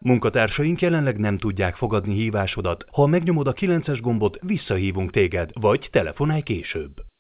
Munkatársaink jelenleg nem tudják fogadni hívásodat. Ha megnyomod a 9-es gombot, visszahívunk téged, vagy telefonálj később.